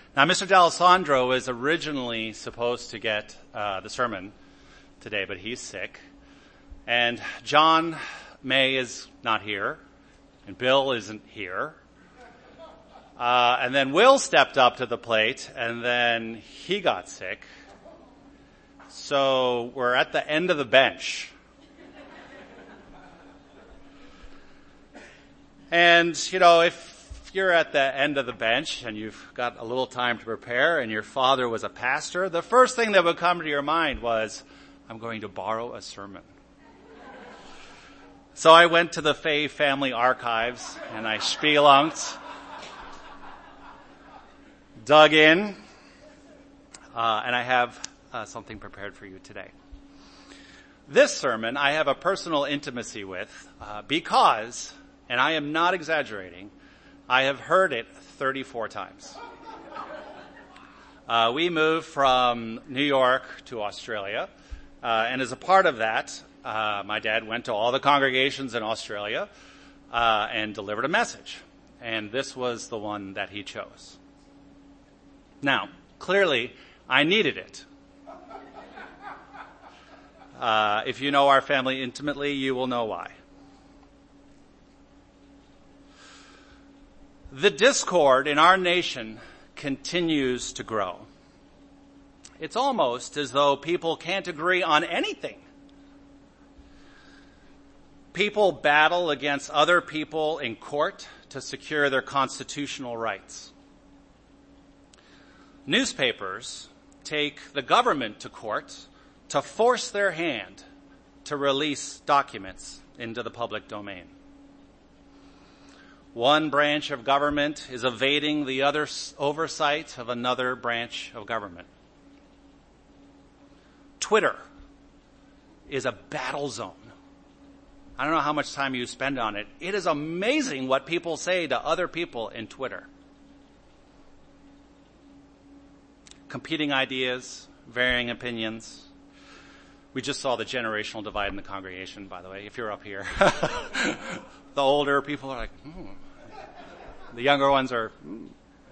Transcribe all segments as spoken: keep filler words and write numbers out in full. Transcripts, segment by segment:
Now, Mister D'Alessandro was originally supposed to get uh, the sermon today, but he's sick. And John May is not here, and Bill isn't here. Uh, and then Will stepped up to the plate, and then he got sick. So we're at the end of the bench. And, you know, if you're at the end of the bench and you've got a little time to prepare and your father was a pastor, the first thing that would come to your mind was, I'm going to borrow a sermon. So I went to the Fay family archives and I spelunked, dug in, uh, and I have uh, something prepared for you today. This sermon I have a personal intimacy with uh, because, and I am not exaggerating, I have heard it thirty-four times. Uh, we moved from New York to Australia, uh, and as a part of that, uh, my dad went to all the congregations in Australia uh, and delivered a message. And this was the one that he chose. Now, clearly, I needed it. Uh, if you know our family intimately, you will know why. The discord in our nation continues to grow. It's almost as though people can't agree on anything. People battle against other people in court to secure their constitutional rights. Newspapers take the government to court to force their hand to release documents into the public domain. One branch of government is evading the other oversight of another branch of government. Twitter is a battle zone. I don't know how much time you spend on it. It is amazing what people say to other people in Twitter. Competing ideas, varying opinions. We just saw the generational divide in the congregation, by the way, if you're up here. The older people are like, hmm. The younger ones are, hmm.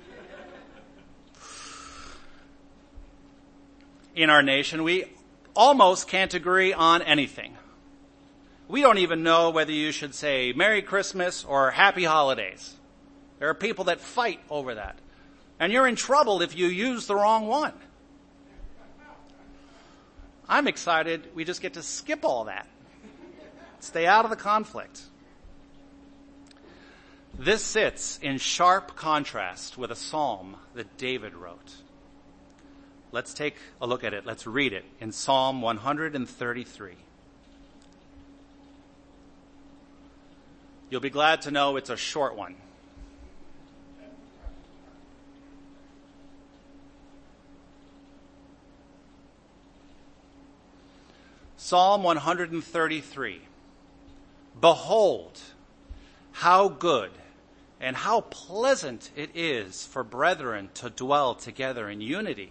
In our nation, we almost can't agree on anything. We don't even know whether you should say Merry Christmas or Happy Holidays. There are people that fight over that. And you're in trouble if you use the wrong one. I'm excited we just get to skip all that. Stay out of the conflict. This sits in sharp contrast with a psalm that David wrote. Let's take a look at it. Let's read it in Psalm one thirty-three. You'll be glad to know it's a short one. Psalm one thirty-three. Behold, how good and how pleasant it is for brethren to dwell together in unity.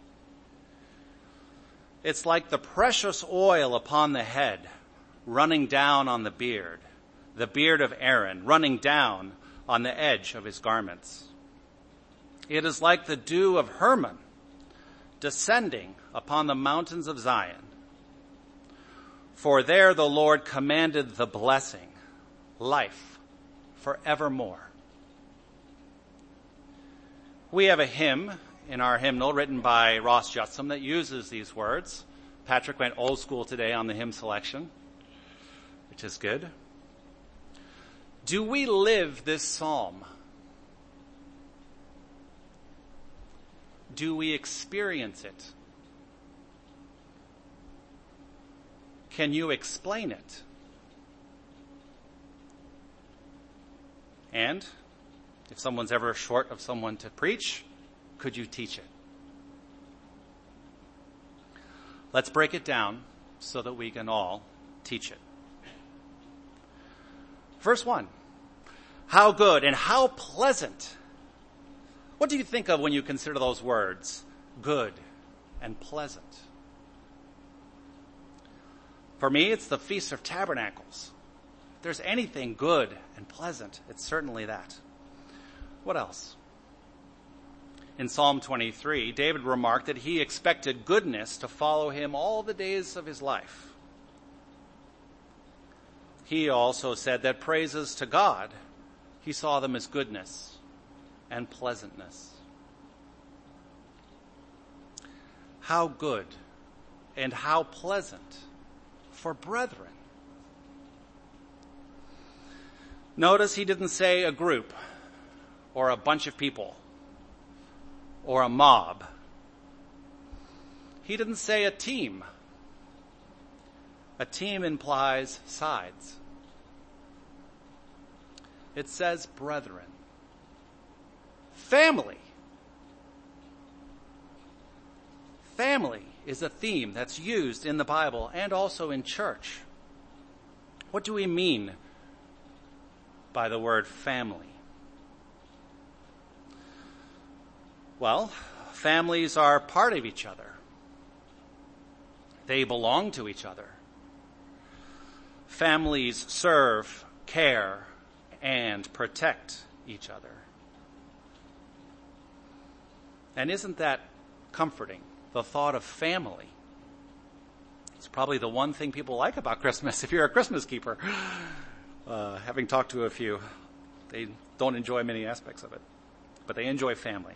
It's like the precious oil upon the head, running down on the beard, the beard of Aaron, running down on the edge of his garments. It is like the dew of Hermon, descending upon the mountains of Zion. For there the Lord commanded the blessing, life forevermore. We have a hymn in our hymnal written by Ross Jutsam that uses these words. Patrick went old school today on the hymn selection, which is good. Do we live this psalm? Do we experience it? Can you explain it? And if someone's ever short of someone to preach, could you teach it? Let's break it down so that we can all teach it. Verse one. How good and how pleasant. What do you think of when you consider those words? Good and pleasant. For me, it's the Feast of Tabernacles. If there's anything good and pleasant, it's certainly that. What else? In Psalm twenty-three, David remarked that he expected goodness to follow him all the days of his life. He also said that praises to God, he saw them as goodness and pleasantness. How good and how pleasant for brethren. Notice he didn't say a group or a bunch of people or a mob. He didn't say a team. A team implies sides. It says brethren. Family. Family is a theme that's used in the Bible and also in church. What do we mean by the word family? Well, families are part of each other. They belong to each other. Families serve, care, and protect each other. And isn't that comforting? The thought of family. It's probably the one thing people like about Christmas if you're a Christmas keeper. Uh, having talked to a few, they don't enjoy many aspects of it, but they enjoy family.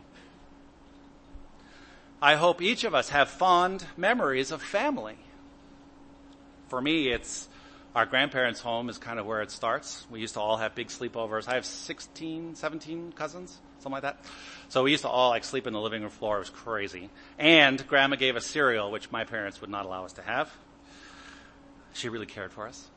I hope each of us have fond memories of family. For me, it's our grandparents' home is kind of where it starts. We used to all have big sleepovers. I have sixteen, seventeen cousins, something like that. So we used to all like sleep in the living room floor. It was crazy. And Grandma gave us cereal, which my parents would not allow us to have. She really cared for us.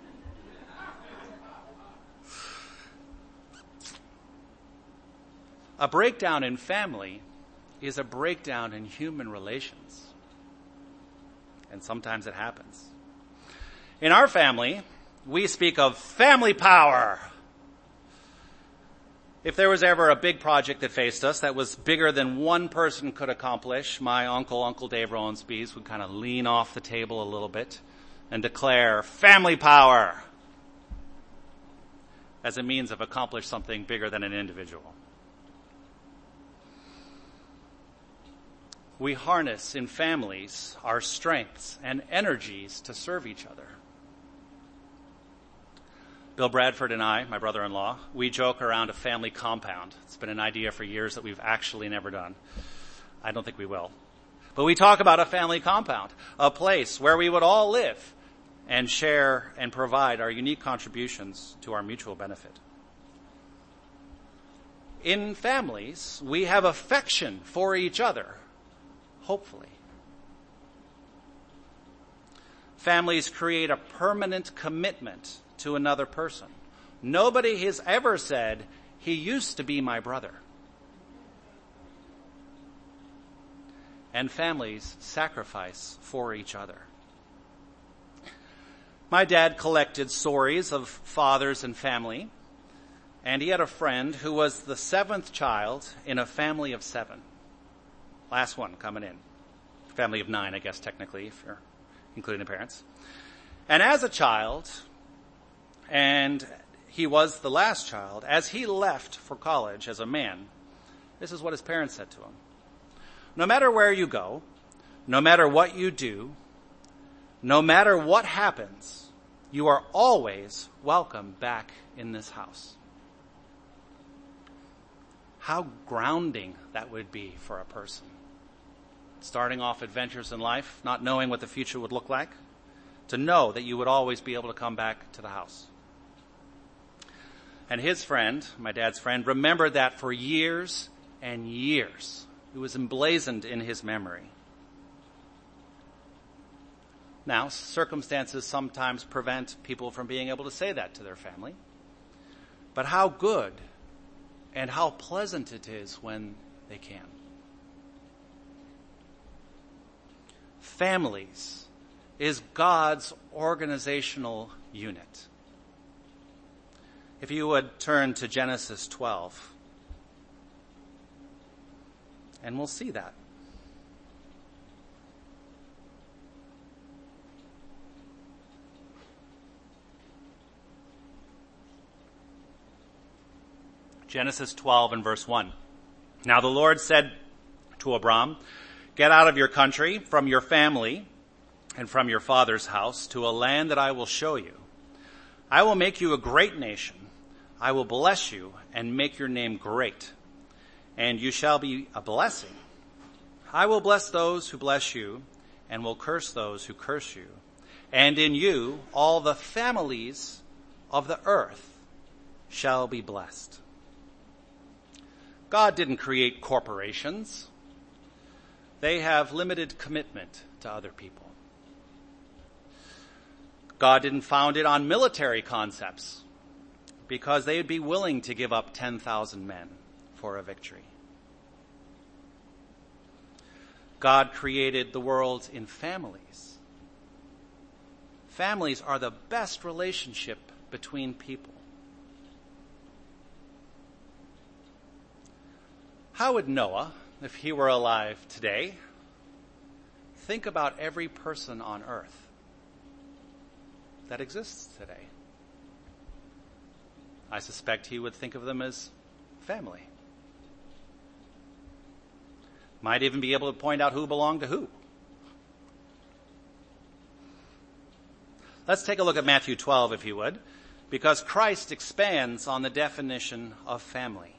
A breakdown in family is a breakdown in human relations. And sometimes it happens. In our family, we speak of family power. If there was ever a big project that faced us that was bigger than one person could accomplish, my uncle, Uncle Dave Rowenspees, would kind of lean off the table a little bit and declare family power as a means of accomplishing something bigger than an individual. We harness in families our strengths and energies to serve each other. Bill Bradford and I, my brother-in-law, we joke around a family compound. It's been an idea for years that we've actually never done. I don't think we will. But we talk about a family compound, a place where we would all live and share and provide our unique contributions to our mutual benefit. In families, we have affection for each other, hopefully. Families create a permanent commitment to another person. Nobody has ever said, he used to be my brother. And families sacrifice for each other. My dad collected stories of fathers and family, and he had a friend who was the seventh child in a family of seven. Last one coming in. Family of nine, I guess, technically, if you're including the parents. And as a child, and he was the last child, as he left for college as a man, this is what his parents said to him. No matter where you go, no matter what you do, no matter what happens, you are always welcome back in this house. How grounding that would be for a person. Starting off adventures in life, not knowing what the future would look like, to know that you would always be able to come back to the house. And his friend, my dad's friend, remembered that for years and years. It was emblazoned in his memory. Now, circumstances sometimes prevent people from being able to say that to their family. But how good and how pleasant it is when they can. Families is God's organizational unit. If you would turn to Genesis twelve, and we'll see that. Genesis twelve and verse one. Now the Lord said to Abram, "Get out of your country, from your family, and from your father's house, to a land that I will show you. I will make you a great nation. I will bless you and make your name great, and you shall be a blessing. I will bless those who bless you, and will curse those who curse you. And in you all the families of the earth shall be blessed." God didn't create corporations. They have limited commitment to other people. God didn't found it on military concepts because they would be willing to give up ten thousand men for a victory. God created the world in families. Families are the best relationship between people. How would Noah, if he were alive today, think about every person on earth that exists today? I suspect he would think of them as family. Might even be able to point out who belonged to who. Let's take a look at Matthew twelve, if you would, because Christ expands on the definition of family.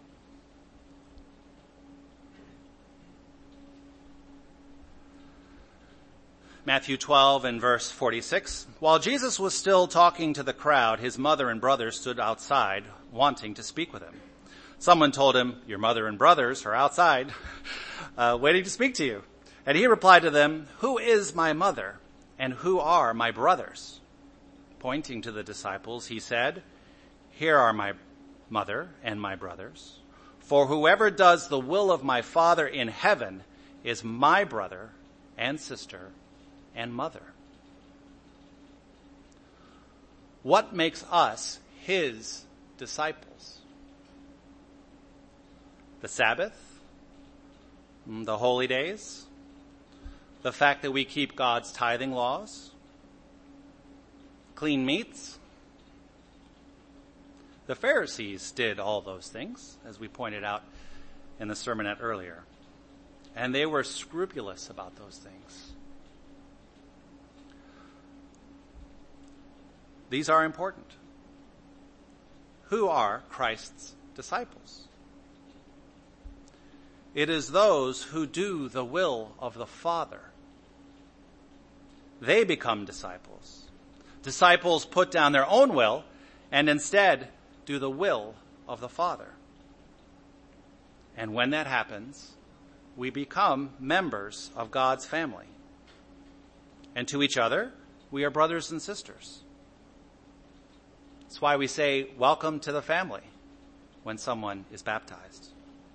Matthew twelve and verse forty-six. While Jesus was still talking to the crowd, his mother and brothers stood outside, wanting to speak with him. Someone told him, "Your mother and brothers are outside, uh, waiting to speak to you." And he replied to them, "Who is my mother, and who are my brothers?" Pointing to the disciples, he said, "Here are my mother and my brothers. For whoever does the will of my Father in heaven is my brother and sister and mother." What makes us his disciples? The Sabbath? The holy days? The fact that we keep God's tithing laws? Clean meats? The Pharisees did all those things, as we pointed out in the sermonette earlier. And they were scrupulous about those things. These are important. Who are Christ's disciples? It is those who do the will of the Father. They become disciples. Disciples put down their own will and instead do the will of the Father. And when that happens, we become members of God's family. And to each other, we are brothers and sisters. That's why we say, "Welcome to the family," when someone is baptized.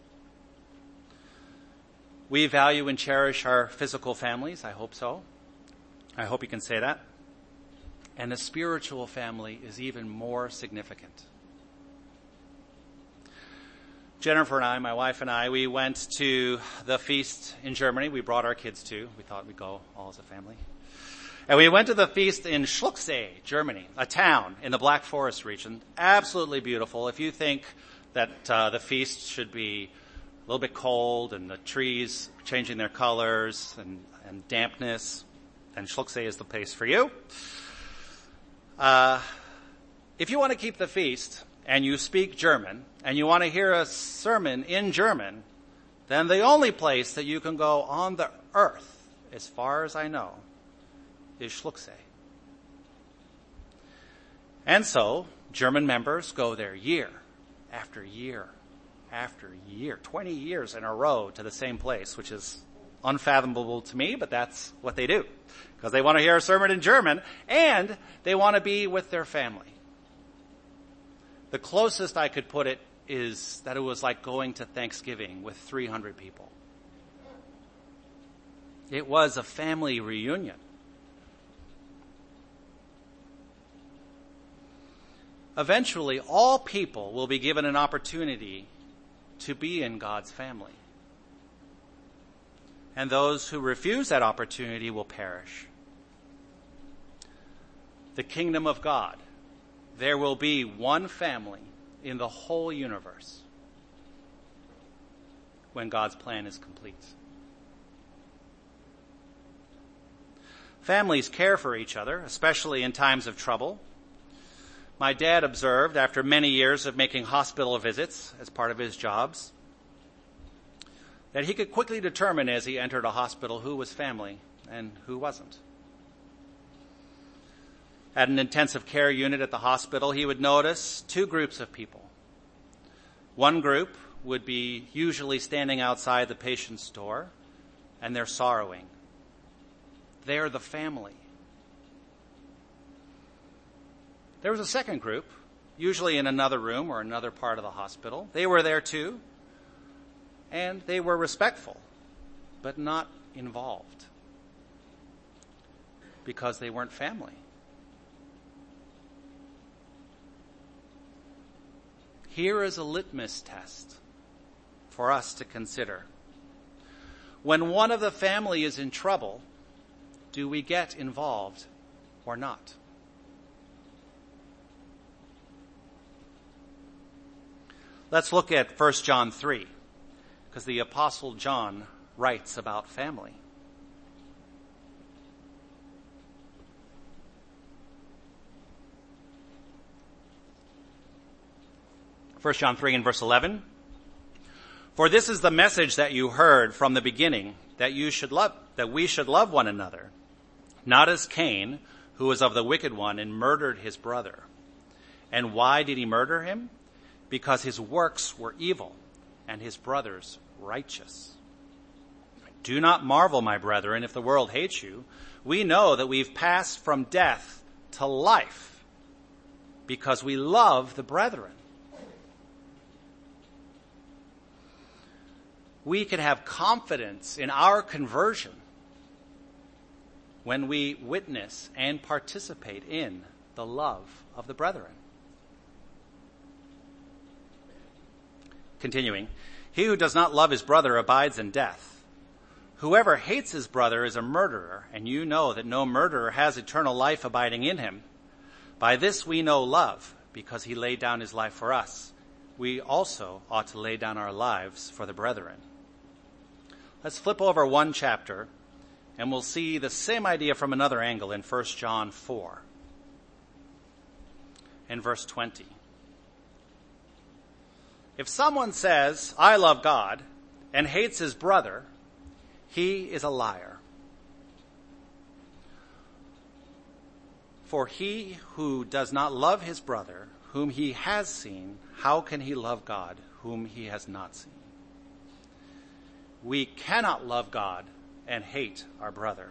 We value and cherish our physical families. I hope so. I hope you can say that. And the spiritual family is even more significant. Jennifer and I, my wife and I, we went to the feast in Germany. We brought our kids too. We thought we'd go all as a family. And we went to the feast in Schlucksee, Germany, a town in the Black Forest region. Absolutely beautiful. If you think that uh, the feast should be a little bit cold and the trees changing their colors and, and dampness, then Schlucksee is the place for you. Uh, if you want to keep the feast and you speak German and you want to hear a sermon in German, then the only place that you can go on the earth, as far as I know, is Schlucksee. And so, German members go there year after year after year, twenty years in a row to the same place, which is unfathomable to me, but that's what they do. Because they want to hear a sermon in German, and they want to be with their family. The closest I could put it is that it was like going to Thanksgiving with three hundred people. It was a family reunion. Eventually, all people will be given an opportunity to be in God's family. And those who refuse that opportunity will perish. The kingdom of God. There will be one family in the whole universe. when God's plan is complete. Families care for each other, especially in times of trouble. My dad observed, after many years of making hospital visits as part of his jobs, that he could quickly determine as he entered a hospital who was family and who wasn't. At an intensive care unit at the hospital, he would notice two groups of people. One group would be usually standing outside the patient's door, and they're sorrowing. They're the family. There was a second group, usually in another room or another part of the hospital. They were there too, and they were respectful, but not involved, because they weren't family. Here is a litmus test for us to consider. When one of the family is in trouble, do we get involved or not? Let's look at First John three, because the Apostle John writes about family. First John three and verse eleven. For this is the message that you heard from the beginning, that you should love, that we should love one another, not as Cain, who was of the wicked one and murdered his brother. And why did he murder him? Because his works were evil and his brother's righteous. Do not marvel, my brethren, if the world hates you. We know that we've passed from death to life because we love the brethren. We can have confidence in our conversion when we witness and participate in the love of the brethren. Continuing, he who does not love his brother abides in death. Whoever hates his brother is a murderer, and you know that no murderer has eternal life abiding in him. By this we know love, because he laid down his life for us. We also ought to lay down our lives for the brethren. Let's flip over one chapter, and we'll see the same idea from another angle in First John four and verse twenty. If someone says, I love God, and hates his brother, he is a liar. For he who does not love his brother, whom he has seen, how can he love God, whom he has not seen? We cannot love God and hate our brother.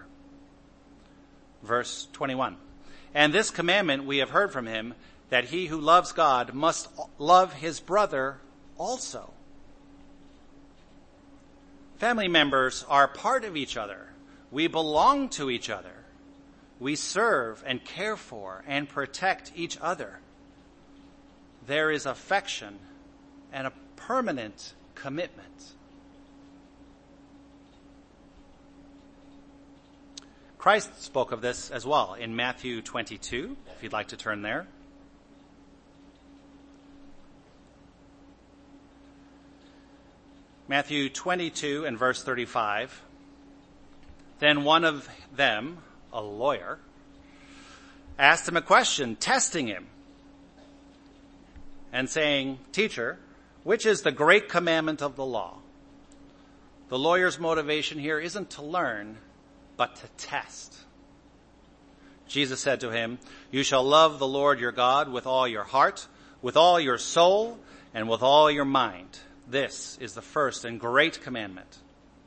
Verse twenty-one. And this commandment we have heard from him, that he who loves God must love his brother also. Family members are part of each other. We belong to each other. We serve and care for and protect each other. There is affection and a permanent commitment. Christ spoke of this as well in Matthew twenty-two, if you'd like to turn there. Matthew twenty-two and verse thirty-five. Then one of them, a lawyer, asked him a question, testing him, and saying, Teacher, which is the great commandment of the law? The lawyer's motivation here isn't to learn, but to test. Jesus said to him, You shall love the Lord your God with all your heart, with all your soul, and with all your mind. This is the first and great commandment.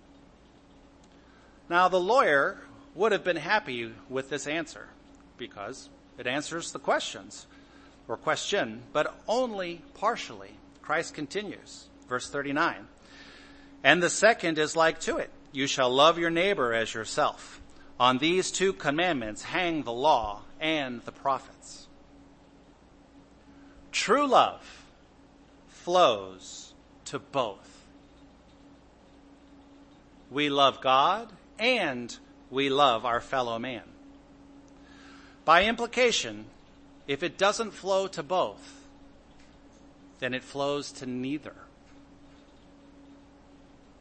Now the lawyer would have been happy with this answer because it answers the questions or question, but only partially. Christ continues, verse thirty-nine. And the second is like to it. You shall love your neighbor as yourself. On these two commandments hang the law and the prophets. True love flows to both. We love God and we love our fellow man. By implication, if it doesn't flow to both, then it flows to neither.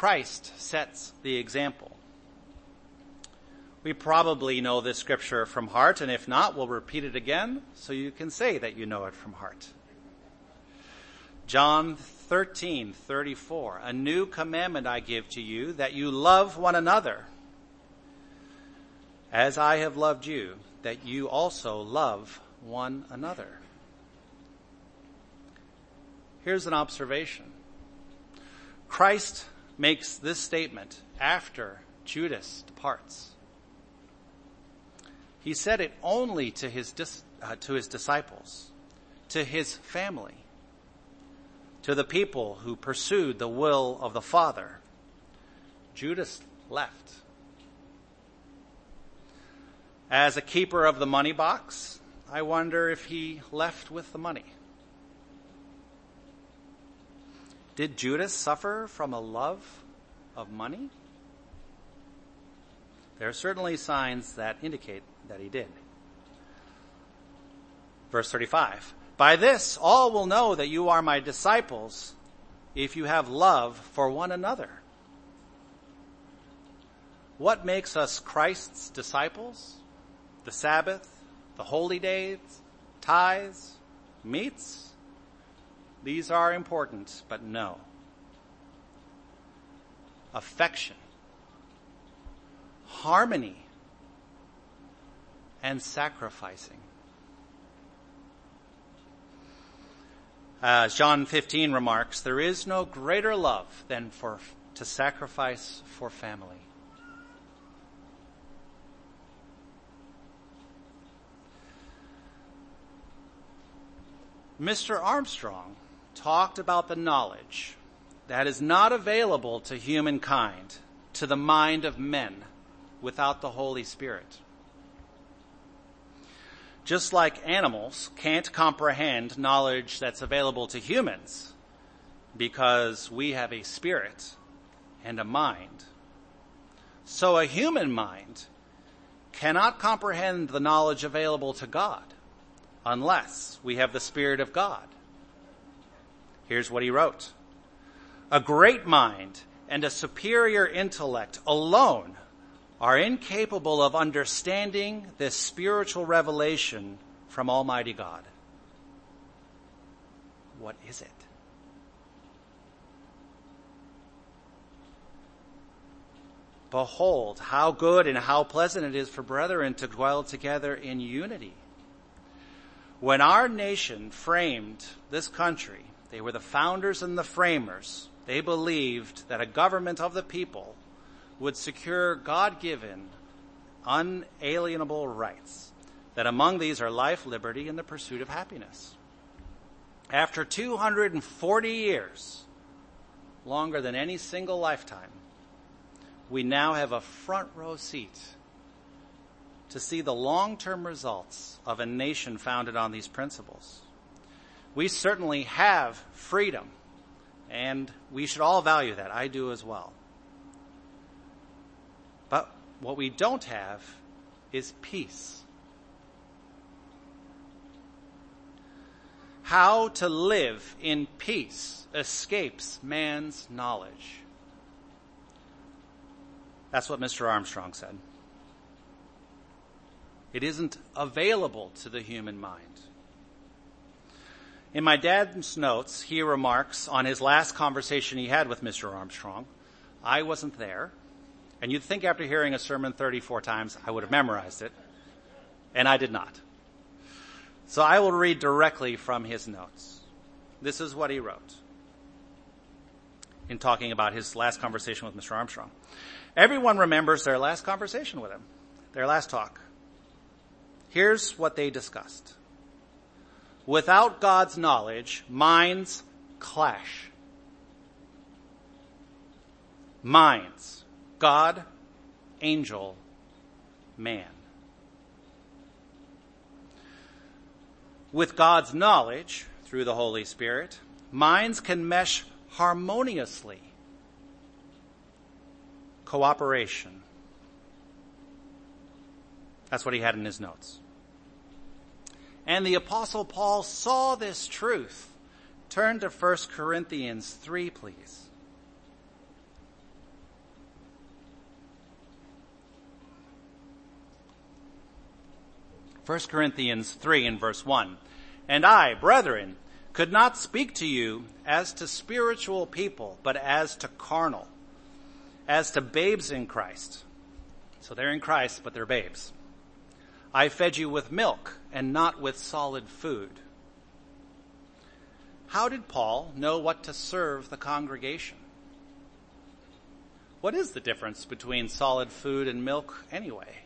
Christ sets the example. We probably know this scripture from heart, and if not, we'll repeat it again so you can say that you know it from heart. John thirteen thirty-four, a new commandment I give to you, that you love one another. As I have loved you, that you also love one another. Here's an observation. Christ makes this statement after Judas departs. He said it only to his dis, uh, to his disciples, to his family, to the people who pursued the will of the Father. Judas left. As a keeper of the money box, I wonder if he left with the money. Did Judas suffer from a love of money? There are certainly signs that indicate that he did. Verse thirty-five, by this all will know that you are my disciples if you have love for one another. What makes us Christ's disciples? The Sabbath, the holy days, tithes, meats? These are important, but no. Affection, harmony, and sacrificing. As John fifteen remarks, there is no greater love than for to sacrifice for family. Mister Armstrong talked about the knowledge that is not available to humankind, to the mind of men, without the Holy Spirit. Just like animals can't comprehend knowledge that's available to humans because we have a spirit and a mind, so a human mind cannot comprehend the knowledge available to God unless we have the Spirit of God. Here's what he wrote. A great mind and a superior intellect alone are incapable of understanding this spiritual revelation from Almighty God. What is it? Behold, how good and how pleasant it is for brethren to dwell together in unity. When our nation framed this country, they were the founders and the framers. They believed that a government of the people would secure God-given, unalienable rights, that among these are life, liberty, and the pursuit of happiness. After two hundred forty years, longer than any single lifetime, we now have a front row seat to see the long-term results of a nation founded on these principles. We certainly have freedom, and we should all value that. I do as well. But what we don't have is peace. How to live in peace escapes man's knowledge. That's what Mister Armstrong said. It isn't available to the human mind. In my dad's notes, he remarks on his last conversation he had with Mister Armstrong, I wasn't there, and you'd think after hearing a sermon thirty-four times, I would have memorized it, and I did not. So I will read directly from his notes. This is what he wrote in talking about his last conversation with Mister Armstrong. Everyone remembers their last conversation with him, their last talk. Here's what they discussed. Without God's knowledge, minds clash. Minds, God, angel, man. With God's knowledge, through the Holy Spirit, minds can mesh harmoniously. Cooperation. That's what he had in his notes. And the Apostle Paul saw this truth. Turn to First Corinthians three, please. First Corinthians three and verse one. And I, brethren, could not speak to you as to spiritual people, but as to carnal, as to babes in Christ. So they're in Christ, but they're babes. I fed you with milk and not with solid food. How did Paul know what to serve the congregation? What is the difference between solid food and milk anyway?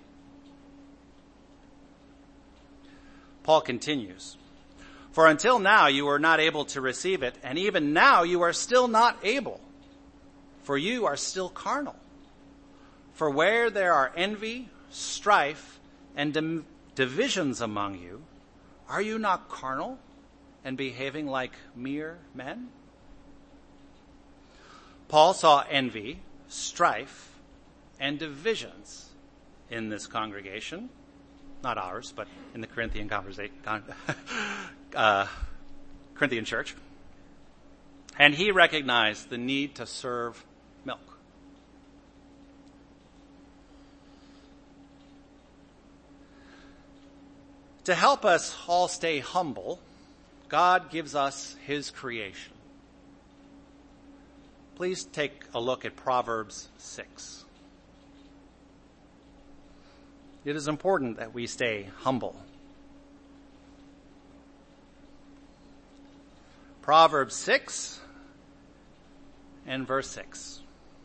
Paul continues, for until now you were not able to receive it, and even now you are still not able, for you are still carnal. For where there are envy, strife, and dim- divisions among you, are you not carnal and behaving like mere men? Paul saw envy, strife, and divisions in this congregation. Not ours, but in the Corinthian conversation, uh, Corinthian church. And he recognized the need to serve milk. To help us all stay humble, God gives us his creation. Please take a look at Proverbs six. It is important that we stay humble. Proverbs six and verse six.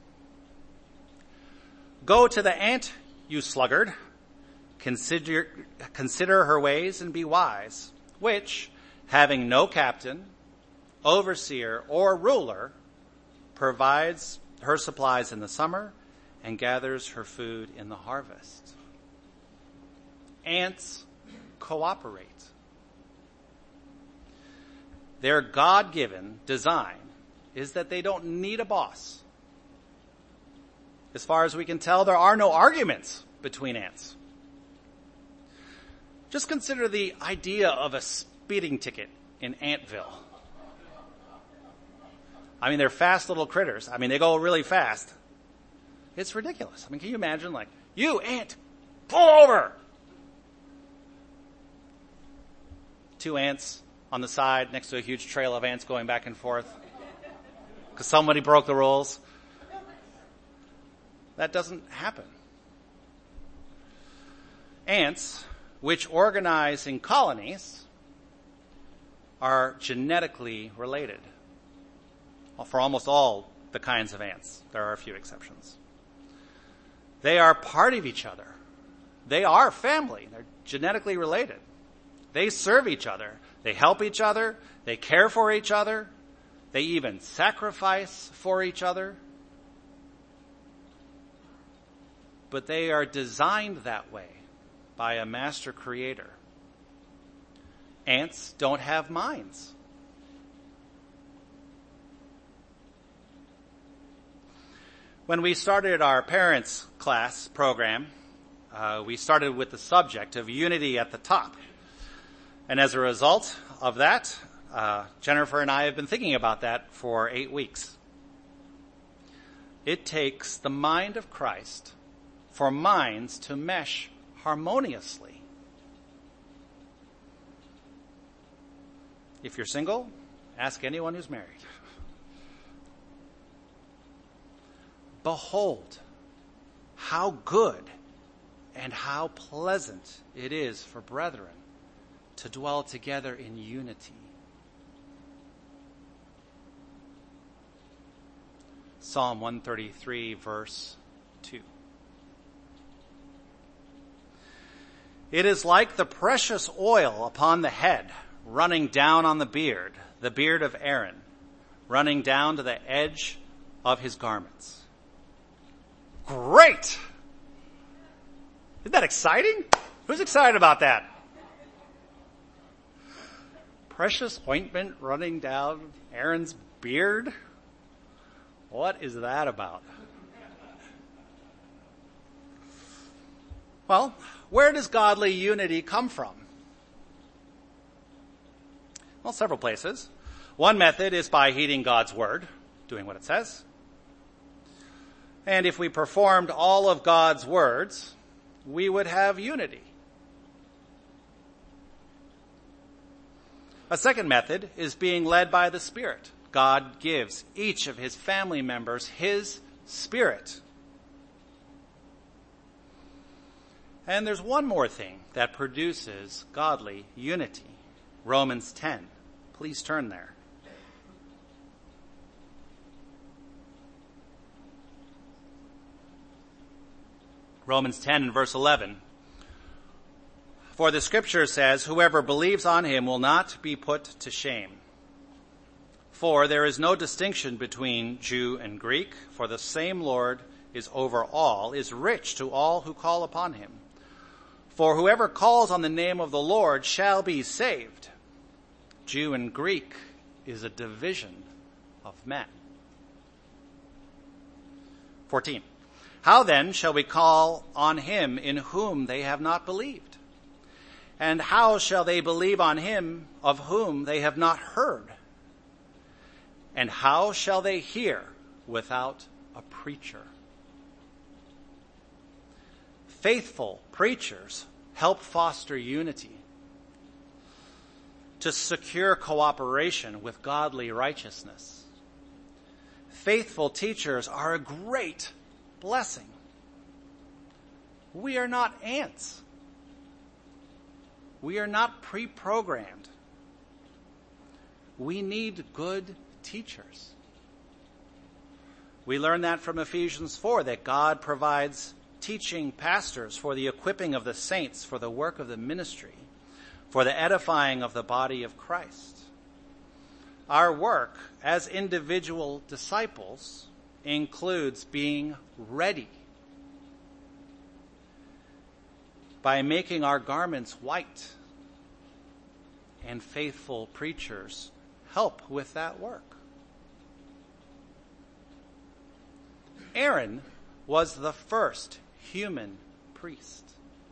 Go to the ant, you sluggard. Consider, consider her ways and be wise, which, having no captain, overseer, or ruler, provides her supplies in the summer and gathers her food in the harvest. Ants cooperate. Their God-given design is that they don't need a boss. As far as we can tell, there are no arguments between ants. Just consider the idea of a speeding ticket in Antville. I mean, they're fast little critters. I mean, they go really fast. It's ridiculous. I mean, can you imagine, like, you, ant, pull over! Two ants on the side next to a huge trail of ants going back and forth because somebody broke the rules. That doesn't happen. Ants, which organize in colonies, are genetically related. Well, for almost all the kinds of ants. There are a few exceptions. They are part of each other. They are family. They're genetically related. They serve each other. They help each other. They care for each other. They even sacrifice for each other. But they are designed that way by a master creator. Ants don't have minds. When we started our parents' class program, uh, we started with the subject of unity at the top. And as a result of that, uh, Jennifer and I have been thinking about that for eight weeks. It takes the mind of Christ for minds to mesh harmoniously. If you're single, ask anyone who's married. Behold, how good and how pleasant it is for brethren to dwell together in unity. Psalm one thirty-three, verse two. It is like the precious oil upon the head, running down on the beard, the beard of Aaron, running down to the edge of his garments. Great! Isn't that exciting? Who's excited about that? Precious ointment running down Aaron's beard? What is that about? Well, where does godly unity come from? Well, several places. One method is by heeding God's word, doing what it says. And if we performed all of God's words, we would have unity. A second method is being led by the Spirit. God gives each of his family members his Spirit. And there's one more thing that produces godly unity. Romans ten. Please turn there. Romans ten and verse eleven. For the scripture says, whoever believes on him will not be put to shame. For there is no distinction between Jew and Greek, for the same Lord is over all, is rich to all who call upon him. For whoever calls on the name of the Lord shall be saved. Jew and Greek is a division of men. fourteen. How then shall we call on him in whom they have not believed? And how shall they believe on him of whom they have not heard? And how shall they hear without a preacher? Faithful preachers help foster unity, to secure cooperation with godly righteousness. Faithful teachers are a great blessing. We are not ants. We are not pre-programmed. We need good teachers. We learn that from Ephesians four, that God provides teaching pastors for the equipping of the saints, for the work of the ministry, for the edifying of the body of Christ. Our work as individual disciples includes being ready by making our garments white, and faithful preachers help with that work. Aaron was the first human priest.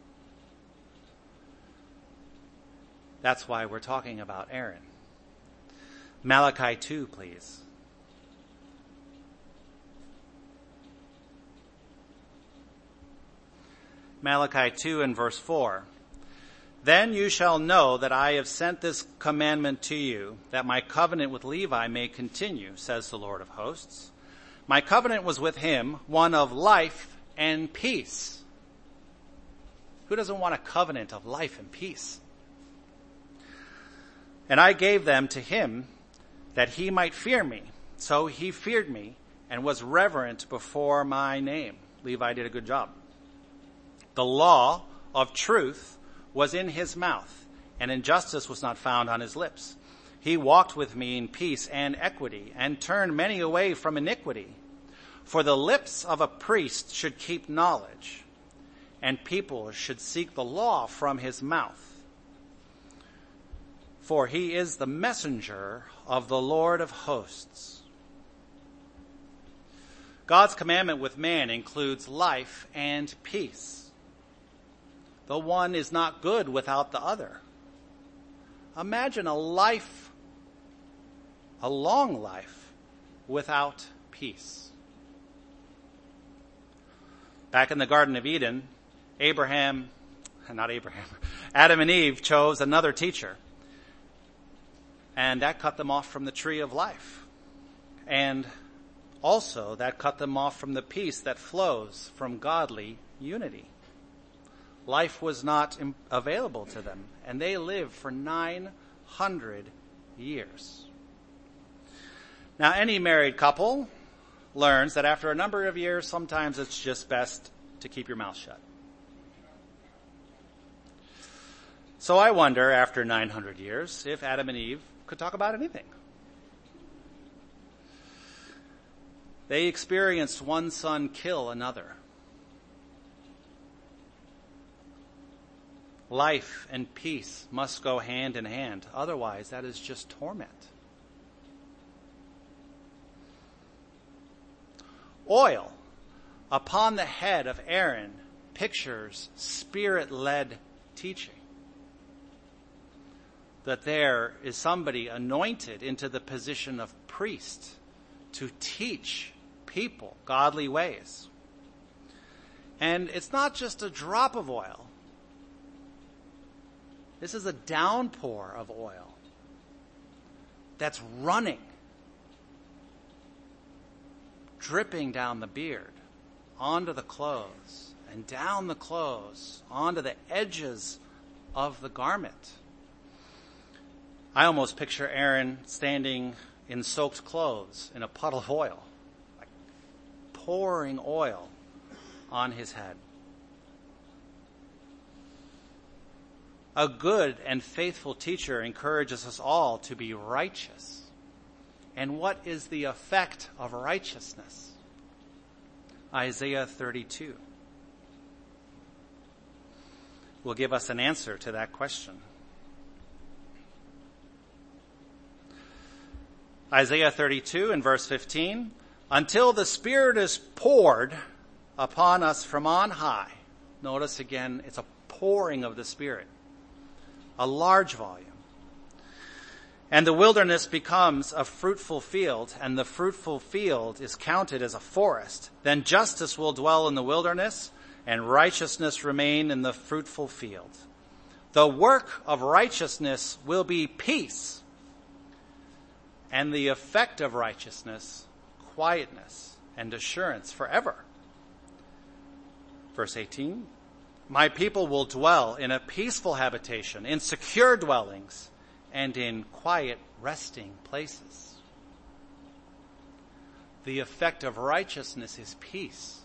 That's why we're talking about Aaron. Malachi two, please. Malachi two and verse four. Then you shall know that I have sent this commandment to you, that my covenant with Levi may continue, says the Lord of hosts. My covenant was with him, one of life and peace. Who doesn't want a covenant of life and peace? And I gave them to him that he might fear me. So he feared me and was reverent before my name. Levi did a good job. The law of truth was in his mouth, and injustice was not found on his lips. He walked with me in peace and equity, and turned many away from iniquity. For the lips of a priest should keep knowledge, and people should seek the law from his mouth. For he is the messenger of the Lord of hosts. God's commandment with man includes life and peace. The one is not good without the other. Imagine a life, a long life, without peace. Back in the Garden of Eden, Abraham, not Abraham, Adam and Eve chose another teacher. And that cut them off from the tree of life. And also that cut them off from the peace that flows from godly unity. Life was not available to them, and they lived for nine hundred years. Now, any married couple learns that after a number of years, sometimes it's just best to keep your mouth shut. So I wonder, after nine hundred years, if Adam and Eve could talk about anything. They experienced one son kill another. Life and peace must go hand in hand. Otherwise, that is just torment. Oil upon the head of Aaron pictures spirit-led teaching. That there is somebody anointed into the position of priest to teach people godly ways. And it's not just a drop of oil. This is a downpour of oil. that's running, dripping down the beard, onto the clothes, and down the clothes, onto the edges of the garment. I almost picture Aaron standing in soaked clothes in a puddle of oil, like pouring oil on his head. A good and faithful teacher encourages us all to be righteous. And what is the effect of righteousness? Isaiah thirty-two will give us an answer to that question. Isaiah thirty-two in verse fifteen, until the Spirit is poured upon us from on high. Notice again, it's a pouring of the Spirit. A large volume. And the wilderness becomes a fruitful field, and the fruitful field is counted as a forest. Then justice will dwell in the wilderness, and righteousness remain in the fruitful field. The work of righteousness will be peace, and the effect of righteousness, quietness and assurance forever. Verse eighteen, my people will dwell in a peaceful habitation, in secure dwellings, and in quiet resting places. The effect of righteousness is peace.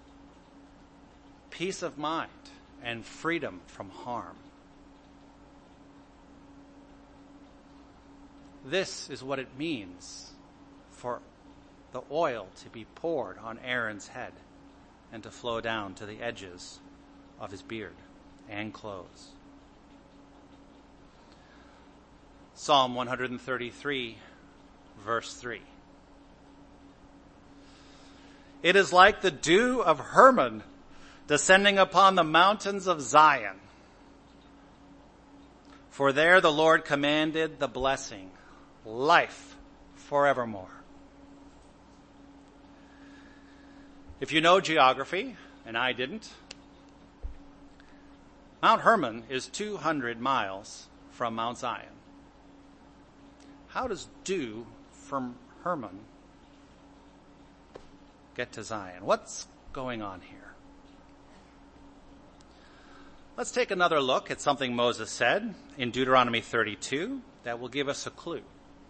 Peace of mind and freedom from harm. This is what it means for the oil to be poured on Aaron's head and to flow down to the edges of his beard and clothes. Psalm one thirty-three, verse three. It is like the dew of Hermon descending upon the mountains of Zion. For there the Lord commanded the blessing, life forevermore. If you know geography, and I didn't, Mount Hermon is two hundred miles from Mount Zion. How does dew from Hermon get to Zion? What's going on here? Let's take another look at something Moses said in Deuteronomy thirty-two that will give us a clue.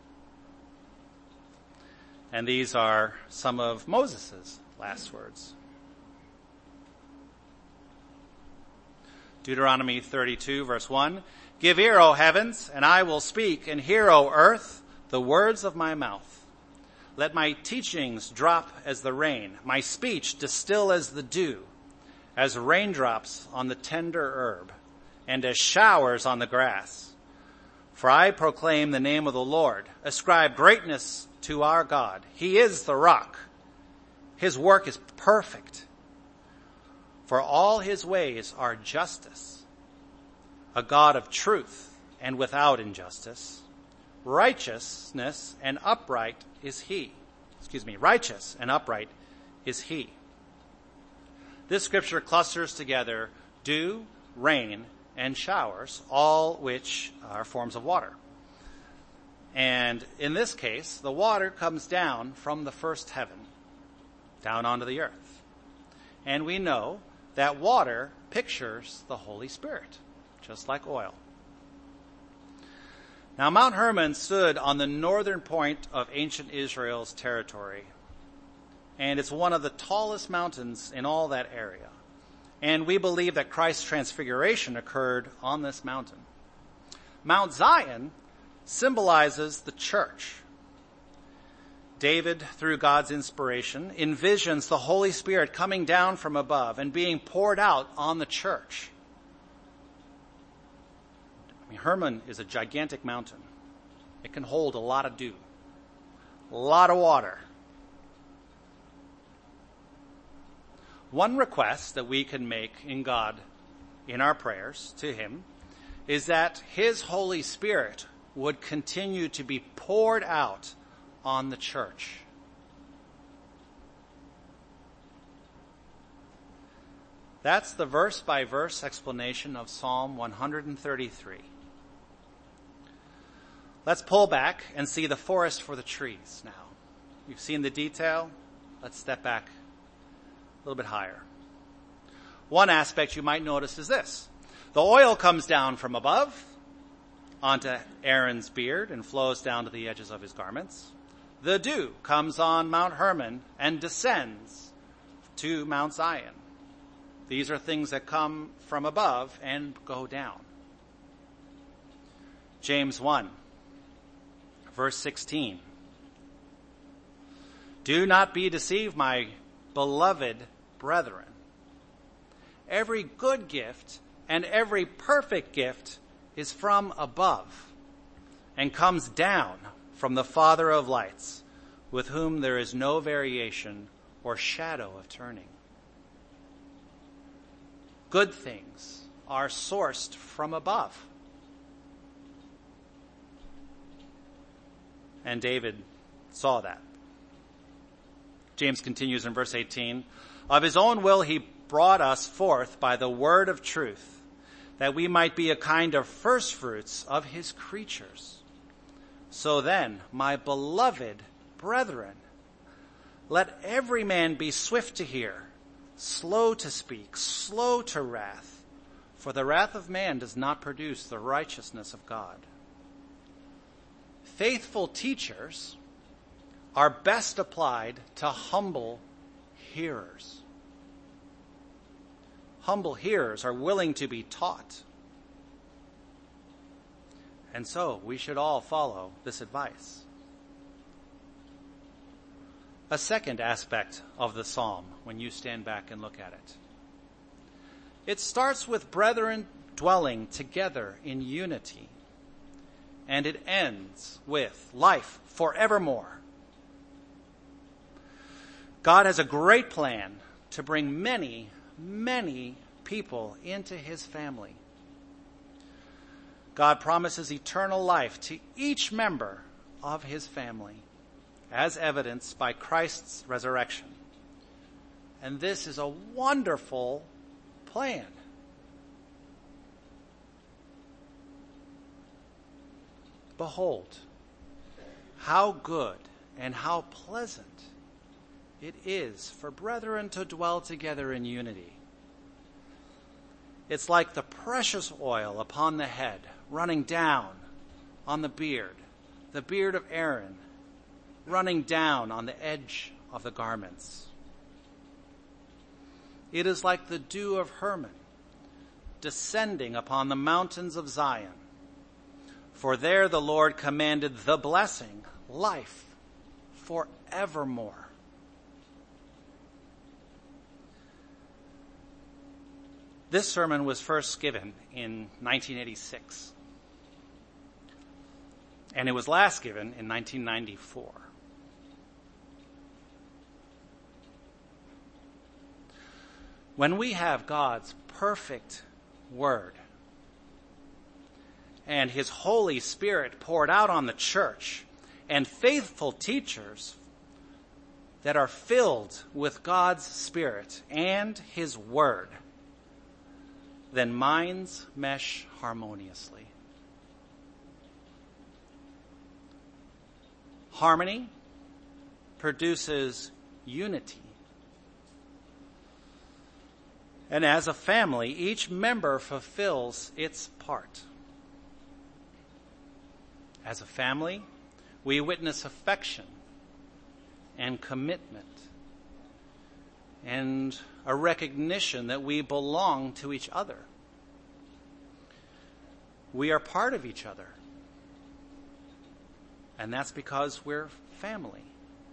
And these are some of Moses' last words. Deuteronomy thirty-two, verse one, give ear, O heavens, and I will speak, and hear, O earth, the words of my mouth. Let my teachings drop as the rain, my speech distill as the dew, as raindrops on the tender herb, and as showers on the grass. For I proclaim the name of the Lord. Ascribe greatness to our God. He is the rock. His work is perfect. For all his ways are justice, a God of truth and without injustice. Righteousness and upright is he. Excuse me, righteous and upright is he. This scripture clusters together dew, rain, and showers, all which are forms of water. And in this case, the water comes down from the first heaven, down onto the earth. And we know that water pictures the Holy Spirit, just like oil. Now, Mount Hermon stood on the northern point of ancient Israel's territory, and it's one of the tallest mountains in all that area. And we believe that Christ's transfiguration occurred on this mountain. Mount Zion symbolizes the church. David, through God's inspiration, envisions the Holy Spirit coming down from above and being poured out on the church. I mean, Hermon is a gigantic mountain. It can hold a lot of dew, a lot of water. One request that we can make in God, in our prayers to him, is that his Holy Spirit would continue to be poured out on the church. That's the verse-by-verse explanation of Psalm one thirty-three. Let's pull back and see the forest for the trees now. You've seen the detail. Let's step back a little bit higher. One aspect you might notice is this. The oil comes down from above onto Aaron's beard and flows down to the edges of his garments. The dew comes on Mount Hermon and descends to Mount Zion. These are things that come from above and go down. James one, verse sixteen. Do not be deceived, my beloved brethren. Every good gift and every perfect gift is from above and comes down from the Father of lights, with whom there is no variation or shadow of turning. Good things are sourced from above. And David saw that. James continues in verse eighteen, of his own will he brought us forth by the word of truth, that we might be a kind of firstfruits of his creatures. So then, my beloved brethren, let every man be swift to hear, slow to speak, slow to wrath, for the wrath of man does not produce the righteousness of God. Faithful teachers are best applied to humble hearers. Humble hearers are willing to be taught. And so we should all follow this advice. A second aspect of the psalm, when you stand back and look at it. It starts with brethren dwelling together in unity, and it ends with life forevermore. God has a great plan to bring many, many people into his family. God promises eternal life to each member of his family, as evidenced by Christ's resurrection. And this is a wonderful plan. Behold, how good and how pleasant it is for brethren to dwell together in unity. It's like the precious oil upon the head, running down on the beard, the beard of Aaron, running down on the edge of the garments. It is like the dew of Hermon, descending upon the mountains of Zion. For there the Lord commanded the blessing, life forevermore. This sermon was first given in nineteen eighty-six, and it was last given in nineteen ninety-four. When we have God's perfect word and his Holy Spirit poured out on the church and faithful teachers that are filled with God's Spirit and his word, then minds mesh harmoniously. Harmony produces unity. And as a family, each member fulfills its part. As a family, we witness affection and commitment and a recognition that we belong to each other. We are part of each other. And that's because we're family.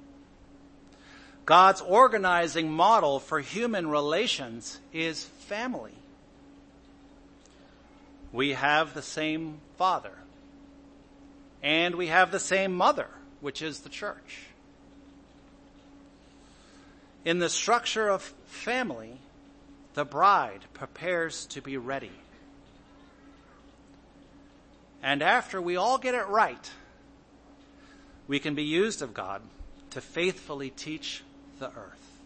God's organizing model for human relations is family. We have the same father, and we have the same mother, which is the church. In the structure of family, the bride prepares to be ready. And after we all get it right, we can be used of God to faithfully teach the earth.